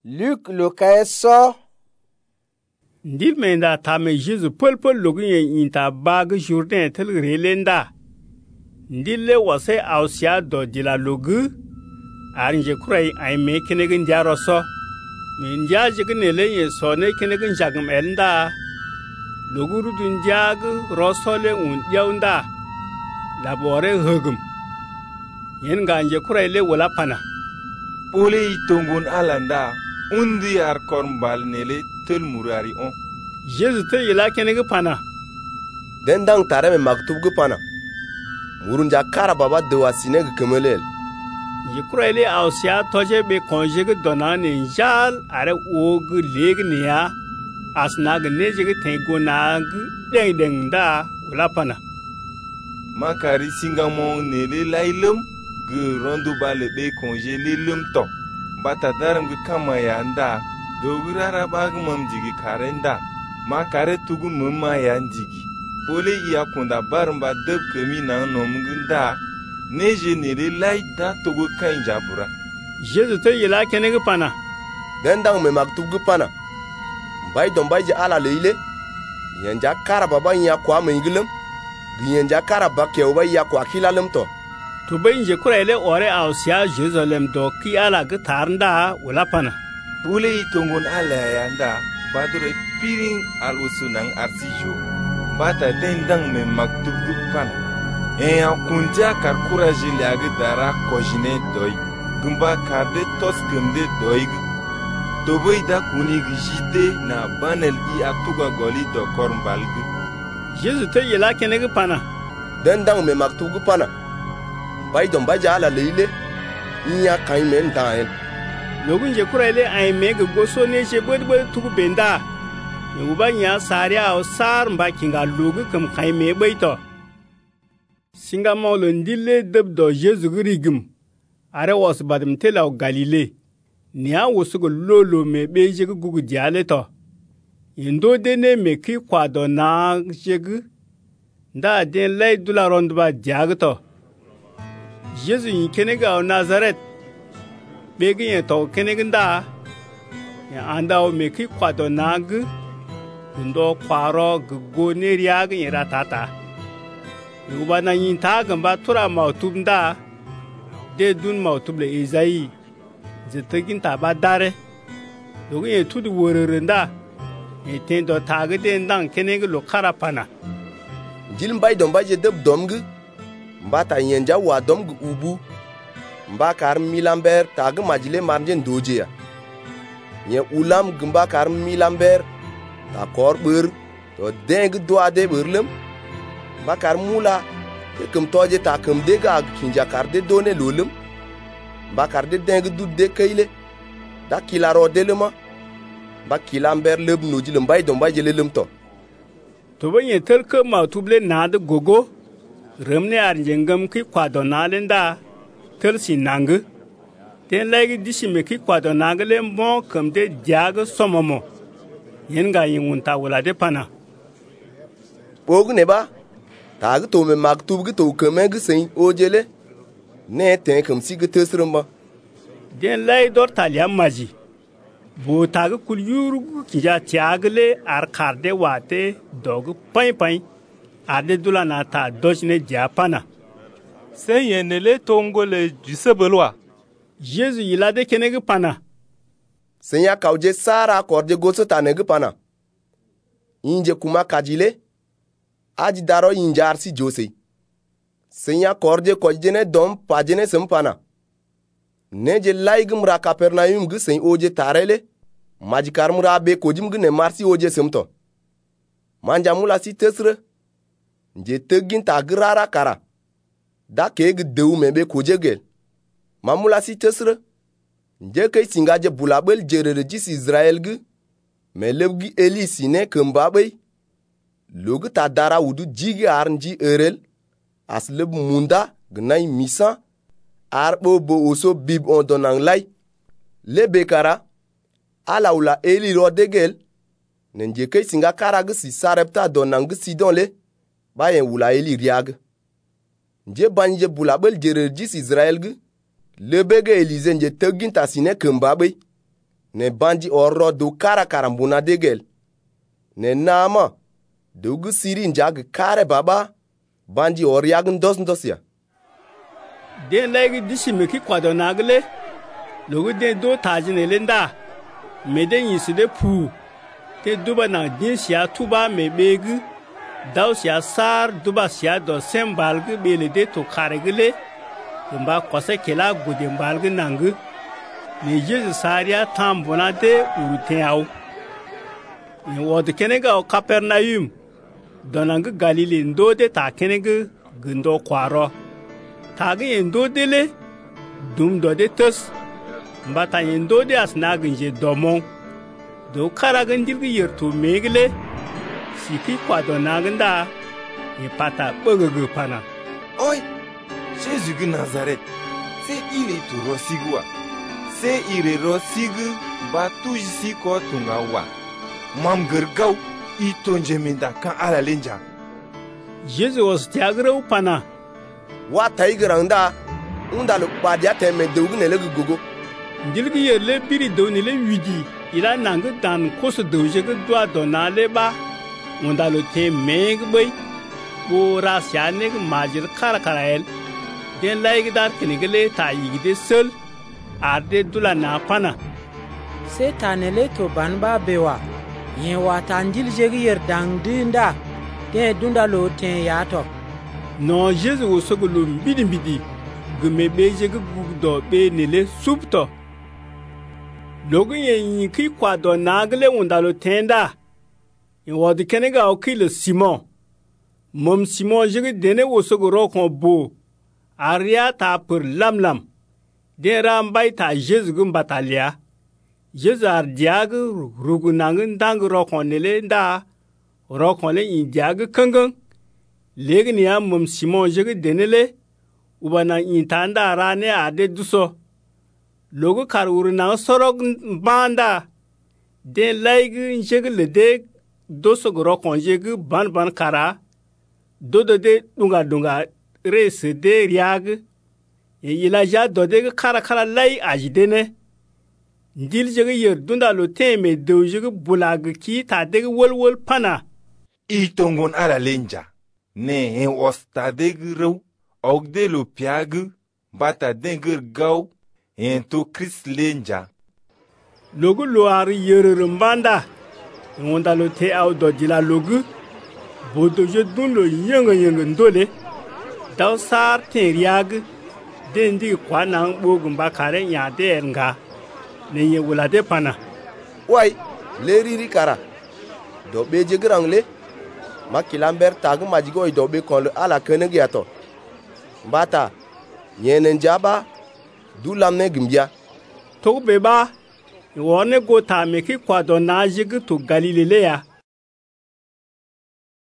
Luc le 15 sort. Ndil menda ta me Jésus pol logun yen inta bag Jourdain tel relenda. Ndil le wase ausia do dila logu arnje kurai ay me kenegen jaro so. Min jaje gnele ye so ne kenegen jagum elnda. Logu rudun jag rosole un yaunda. Labore hugum. Yen ganje kurai le wala pana. Ole itongun alanda undi ar kormbal nele tel murari on. Jésus te yela kenege pana. Dendang tare me maktub gu pana. Murunja kara baba dewa sineg kemelel. Yikurele ausia toje be konjege donane njal are og leg niya asnag nejege tengo nag deng da wala pana. Makari singamon nele lailum gu rondo bale be konje lilum to. Bata daram gu kama yanda dogurara bag mam jigi karenda. Makare tugu mumma yanjigi. Ole iya kunda barmba deb kemi na nomgunda. Neje nele lai da togo kan jabura. Jésus te yela kenege pana. Dendang me maktub gu pana. Mbay don bayje ala leile. Yanja kara baba nya kwa mengilum. Yanja kara bakke oba ya kwa kilalum to. To benje kurele ore ausia Jerusalem do ki ala gu tarnda wala pana. Ole itongon ala yanda badure piring al usunang arsijo. Bata dendang me maktub gu pana. En kunja kar courage liage dara kojine doy. Gumba karde tos gumde doig. Toboy da kunig jite na banel I atuga goli do kormbalg. Jésus te yela kenege pana. Dendang me maktub gu pana. Bay don baja ala leile. Inya kain men daen. Logun je kurele ay meg goso ne je bod tugu benda. Yuba nya saria o sar mba kinga logu kam kay me bayto. Singa maulo ndille deb do Jésus rigum. Are was badum telaw Galile. Nia wosugo lolo me beje gugu diale to. Indo dene me ki kwado na jegu. Nda den lay dula rondba diagto. Jésus yin kenega o Nazareth. Begi yen to kenegenda. Ya anda o me ki kwado nag. Indo kwaro gugu neriag yin ratata. Yuba na yin ta gamba tura mautub da de dun mautub le Ezayi zetagin ta ba dare dogun ye tudu wororenda e tendo taga de ndang kenenge lo karapana Jilm bay don baje deb domgu mbata yenja wa domgu ubu mbakar milamber taga majile marjen doje ya ye ulam gumba kar milamber ta kor bur to deng doade burlem bakar mula kem toje ta kem dega kinja karde done lolum bakar de deng dudde kayle da kilaro delema ba kilamber leb nojilum bay don baje lelum to banye telke ma tuble na de gogo remne ar jengam ki kwado nalenda telsi nang ten legi disime ki kwado nagle mo kem de jaga somomo yenga yingunta wala de pana bogne ba tag to me maktub gu to keme gu sein ojele ne ten kam si gu tesrumba den lay dor talia maji bo tag kul yuru ki ja tiagle ar karde wate dog pai ade dula na ta dojne japana sen yenele tongole jusebelwa Jésus yila de kenege pana sen ya kauje sara korde goso tanege pana inje kuma kajile aji daro injar si jose. Senya korde kojene dom pajene sempana. Neje laigum ra Kapernaum gu sen oje tarele. Majikar mura be kojim gu ne marsi oje semto. Manja mula si tesre. Nje tegin tagrara kara. Da keg dew mebe kojegel. Mamula si tesre. Nje kay singaje bulabel jerere jis Israel gu. Melebgi Eli sine kembabey. Logu ta dara wudu jigi arnji erel asleb munda gnay misa arbo bo oso bib on donang lay le bekara ala ula Eli rodegel nenje kay singa karag si sarepta donang sidon le bayen wula Eli riag nje banje bulabel jererjis Israel gu le bege Elize nje tegin tasine kembabe ne banji orro do kara karambuna degel ne nama do gu siri njag kare baba banji or yag ndos ya den lagi disi meki kwado nagle logo den do tajine lenda meden yiside pu te duba na din sia tuba me begu daw sia sar duba sia do sembalgu bele de to karegle mba kose kela gude mbalgu nangu ni jesu saria tambona de uruteaw ni wod kenega o Capernaum donang Galile ndo de ta kenega gundo kwaro tagi ndo dele dum do de tos mbata ndo de asna ginje domon do karagan dirgi yerto megle siki kwado naganda e pata bogogo pana. Oi, Jésus de Nazareth, c'est il est tout rosigua. C'est il est rosigu ba tuj si ko tungawa. Mam gergau I tonje minda kan ala lenja. Jésus was tiagra pana. Wa taigranda unda lu padia teme dogne le gogo. Dilgi yerle biri doni le widi ila nang dan kos doje ge dwa donale ba unda lo te meg boy bo rasya ne majir kara karael den laig dar kinigle ta yigide sel arde dula na pana setanele to banba bewa yen wata ndil jegi yer dang dinda de dunda lo ten yato no Jésus wo sogolo mbidi gume beje ge gugdo be nele subto logun yen ki kwado nagle unda lo tenda in wadi kenega o ki le Simon mom Simon jege dene wo sogoro kon bo aria ta pour lamlam de rambay ta Jésus gum batalia Jésus ar diag rugunang dang rokon nele nda rokon le in diag kangang legni ya mom Simon jege denele ubana in tanda rane ade duso logo karur na sorok banda de laig jege le de doso rokon jege ban kara dodo de dunga res de riag e ilaja dode kara lay ajidene ndil jege yer dunda lo teme de jege bulag ki ta de wol pana I tongon ala lenja ne en osta de gro og de lo piag bata denger gaw en to Christ lenja logo lo ar yer mbanda ngonda lo te aw do dila logu bodo je dun lo yenga ndole daw sar te riag dendi kwana bogum bakare nya de nga ne ye wala de pana wai le riri kara do be je grangle makilamber tag majigo do be kon ala kenegi ato mbata yenen jaba du lamne gimbia to be ba wone go ta me ki kwado na jigi to Galilea